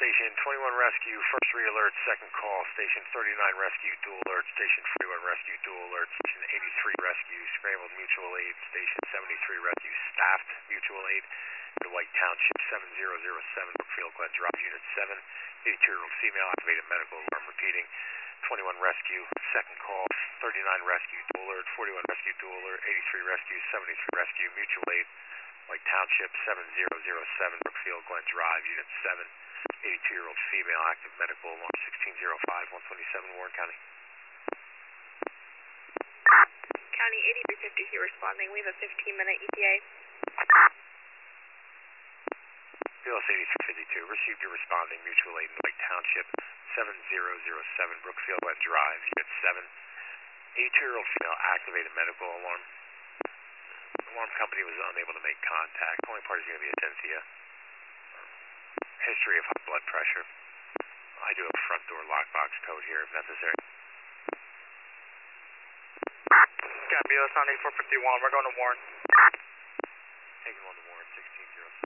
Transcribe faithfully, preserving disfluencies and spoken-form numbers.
Station twenty-one Rescue, first re-alert, second call. Station thirty-nine Rescue, dual alert. Station forty-one Rescue, dual alert. Station eighty-three Rescue, scrambled mutual aid. Station seventy-three Rescue, staffed mutual aid. To White Township, seven zero zero seven, Brookfield Glen Drive, Unit seven. eighty-two-year-old female, activated medical alarm repeating. twenty-one Rescue, second call. thirty-nine Rescue, dual alert. forty-one Rescue, dual alert. eighty-three Rescue, seventy-three Rescue, mutual aid. White Township, seven zero zero seven, Brookfield Glen Drive, Unit seven. eighty-two-year-old female, active medical alarm, sixteen oh five, one twenty-seven, Warren County. County eighty-three fifty-two responding. We have a fifteen minute E T A. B L S eighty-three fifty-two, received your responding, mutual aid in White Township, seven zero zero seven, Brookfield Glen Drive, Unit seven. eighty-two-year-old female, activated medical alarm. Alarm company was unable to make contact. Only party is going to be a Cynthia. History of high blood pressure. I do have a front door lockbox code here if necessary. Got B L S on eighty-four fifty-one. We're going to Warren. Taking one to Warren, sixteen oh seven.